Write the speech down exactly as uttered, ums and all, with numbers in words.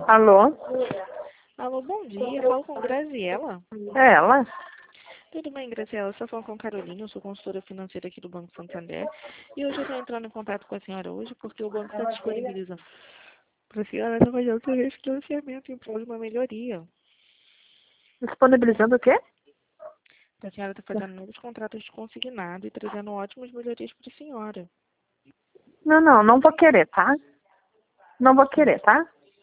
Alô? Alô, bom dia. Falo com Graziela. É ela? Tudo bem, Graziela? Você fala com Carolina, eu sou consultora financeira aqui do Banco Santander. E hoje eu estou entrando em contato com a senhora hoje porque o banco está disponibilizando para a senhora trabalhar o seu refinanciamento em prol de uma melhoria. Disponibilizando o quê? A senhora está fazendo novos contratos de consignado e trazendo ótimas melhorias para a senhora. Não, não, não vou querer, tá? Não vou querer, tá?